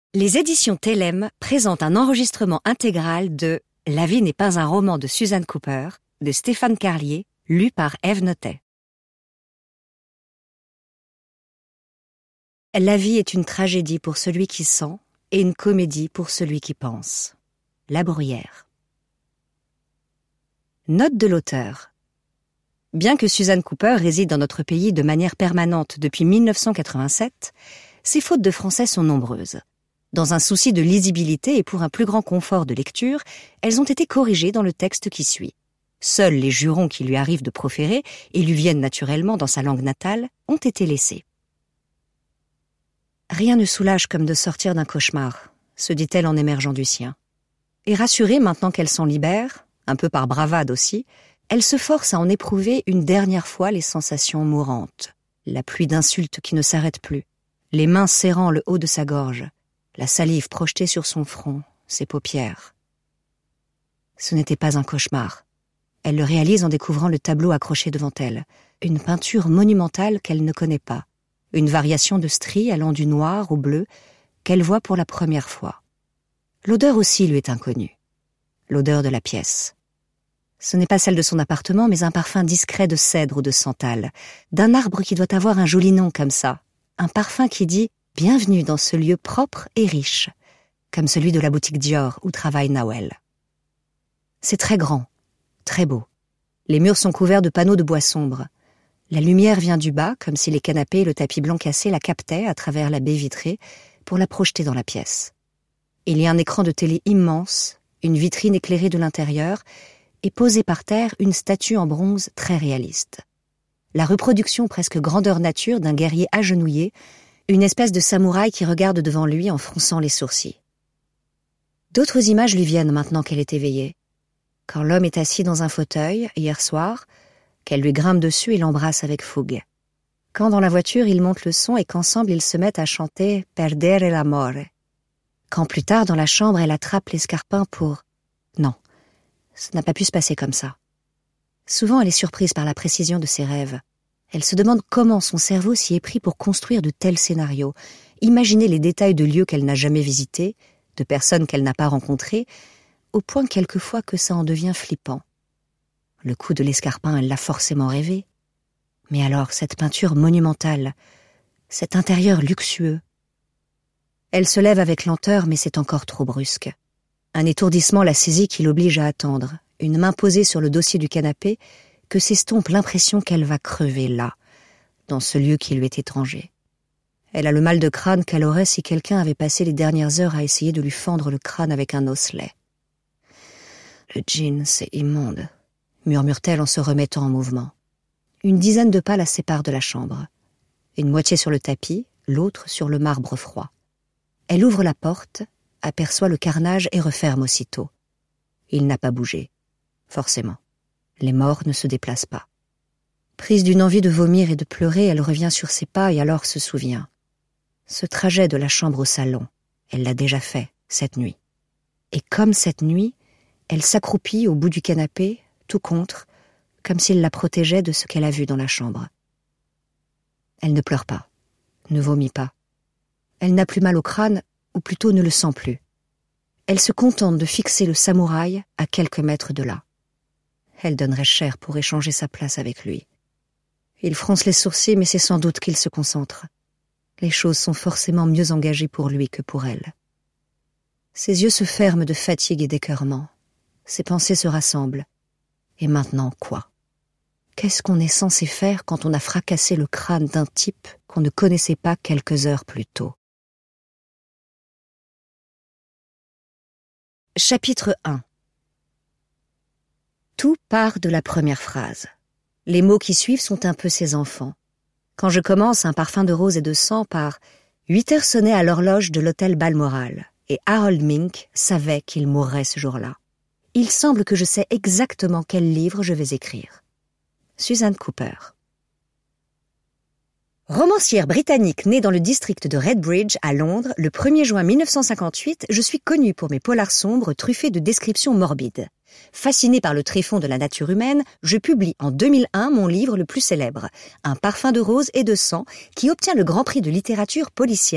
Les éditions Télème présentent un enregistrement intégral de La vie n'est pas un roman de Suzanne Cooper, de Stéphane Carlier, lu par Ève Notet. La vie est une tragédie pour celui qui sent et une comédie pour celui qui pense. La Bruyère. Note de l'auteur. Bien que Suzanne Cooper réside dans notre pays de manière permanente depuis 1987, ses fautes de français sont nombreuses. Dans un souci de lisibilité et pour un plus grand confort de lecture, elles ont été corrigées dans le texte qui suit. Seuls les jurons qui lui arrivent de proférer, et lui viennent naturellement dans sa langue natale, ont été laissés. « Rien ne soulage comme de sortir d'un cauchemar », se dit-elle en émergeant du sien. Et rassurée maintenant qu'elle s'en libère, un peu par bravade aussi, elle se force à en éprouver une dernière fois les sensations mourantes. La pluie d'insultes qui ne s'arrête plus, les mains serrant le haut de sa gorge, la salive projetée sur son front, ses paupières. Ce n'était pas un cauchemar. Elle le réalise en découvrant le tableau accroché devant elle, une peinture monumentale qu'elle ne connaît pas, une variation de stries allant du noir au bleu qu'elle voit pour la première fois. L'odeur aussi lui est inconnue, l'odeur de la pièce. Ce n'est pas celle de son appartement, mais un parfum discret de cèdre ou de santal, d'un arbre qui doit avoir un joli nom comme ça, un parfum qui dit « Bienvenue dans ce lieu propre et riche », comme celui de la boutique Dior où travaille Nawel. C'est très grand, très beau. Les murs sont couverts de panneaux de bois sombre. La lumière vient du bas, comme si les canapés et le tapis blanc cassé la captaient à travers la baie vitrée pour la projeter dans la pièce. Il y a un écran de télé immense, une vitrine éclairée de l'intérieur et posée par terre une statue en bronze très réaliste. La reproduction presque grandeur nature d'un guerrier agenouillé, une espèce de samouraï qui regarde devant lui en fronçant les sourcils. D'autres images lui viennent maintenant qu'elle est éveillée. Quand l'homme est assis dans un fauteuil, hier soir, qu'elle lui grimpe dessus et l'embrasse avec fougue. Quand dans la voiture, ils montent le son et qu'ensemble ils se mettent à chanter « Perdere l'amore ». Quand plus tard, dans la chambre, elle attrape l'escarpin pour... Non, ça n'a pas pu se passer comme ça. Souvent, elle est surprise par la précision de ses rêves. Elle se demande comment son cerveau s'y est pris pour construire de tels scénarios, imaginer les détails de lieux qu'elle n'a jamais visités, de personnes qu'elle n'a pas rencontrées, au point quelquefois que ça en devient flippant. Le coup de l'escarpin, elle l'a forcément rêvé. Mais alors, cette peinture monumentale, cet intérieur luxueux. Elle se lève avec lenteur, mais c'est encore trop brusque. Un étourdissement la saisit qui l'oblige à attendre, une main posée sur le dossier du canapé, que s'estompe l'impression qu'elle va crever là, dans ce lieu qui lui est étranger. Elle a le mal de crâne qu'elle aurait si quelqu'un avait passé les dernières heures à essayer de lui fendre le crâne avec un osselet. « Le djinn, c'est immonde », murmure-t-elle en se remettant en mouvement. Une dizaine de pas la séparent de la chambre. Une moitié sur le tapis, l'autre sur le marbre froid. Elle ouvre la porte, aperçoit le carnage et referme aussitôt. Il n'a pas bougé, forcément. Les morts ne se déplacent pas. Prise d'une envie de vomir et de pleurer, elle revient sur ses pas et alors se souvient. Ce trajet de la chambre au salon, elle l'a déjà fait, cette nuit. Et comme cette nuit, elle s'accroupit au bout du canapé, tout contre, comme s'il la protégeait de ce qu'elle a vu dans la chambre. Elle ne pleure pas, ne vomit pas. Elle n'a plus mal au crâne, ou plutôt ne le sent plus. Elle se contente de fixer le samouraï à quelques mètres de là. Elle donnerait cher pour échanger sa place avec lui. Il fronce les sourcils, mais c'est sans doute qu'il se concentre. Les choses sont forcément mieux engagées pour lui que pour elle. Ses yeux se ferment de fatigue et d'écœurement. Ses pensées se rassemblent. Et maintenant, quoi? Qu'est-ce qu'on est censé faire quand on a fracassé le crâne d'un type qu'on ne connaissait pas quelques heures plus tôt? Chapitre 1. Tout part de la première phrase. Les mots qui suivent sont un peu ses enfants. Quand je commence un parfum de rose et de sang par 8 heures sonnaient à l'horloge de l'hôtel Balmoral, et Harold Mink savait qu'il mourrait ce jour-là. Il semble que je sais exactement quel livre je vais écrire. Suzanne Cooper. Romancière britannique née dans le district de Redbridge, à Londres, le 1er juin 1958, je suis connue pour mes polars sombres truffés de descriptions morbides. Fascinée par le tréfonds de la nature humaine, je publie en 2001 mon livre le plus célèbre, Un parfum de rose et de sang, qui obtient le Grand Prix de littérature policière